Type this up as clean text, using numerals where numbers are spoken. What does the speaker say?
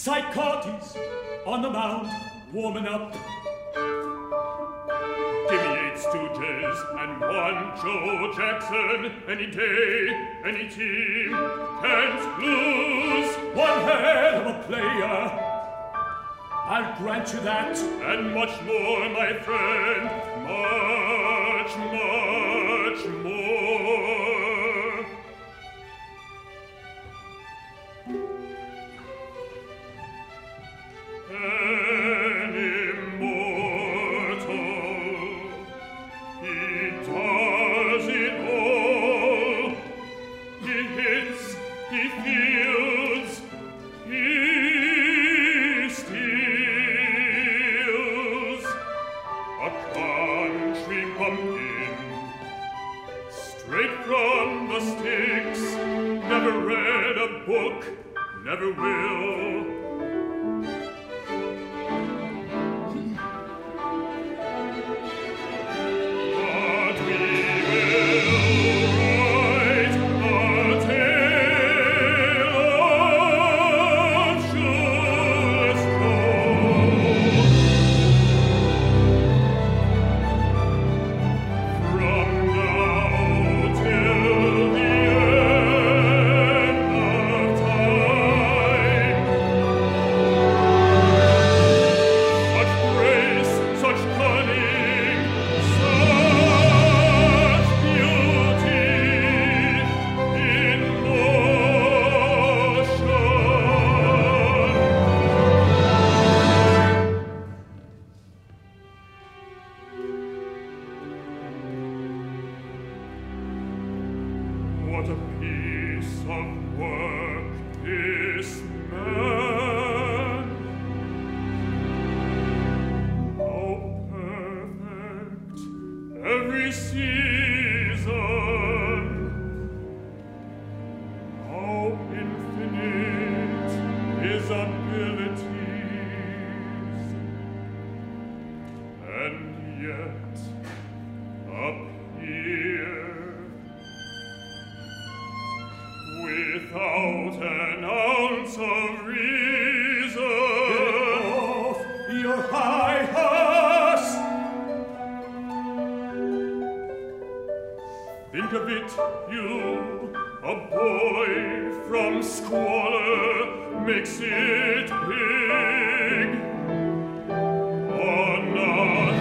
Psychotes on the mound, warming up. Give me 8 Stooges and 1 Joe Jackson. Any day, any team, can't lose. One hell of a player, I'll grant you that. And much more, my friend, much, much more. An immortal, he does it all. He hits, he fields, he steals. A country bumpkin, straight from the sticks. Never read a book, never will. What a piece of work this man! How perfect every season! How infinite his abilities! And yet, up here, without an ounce of reason. Get off your high horse! Think of it, you, a boy from squalor, makes it big. On a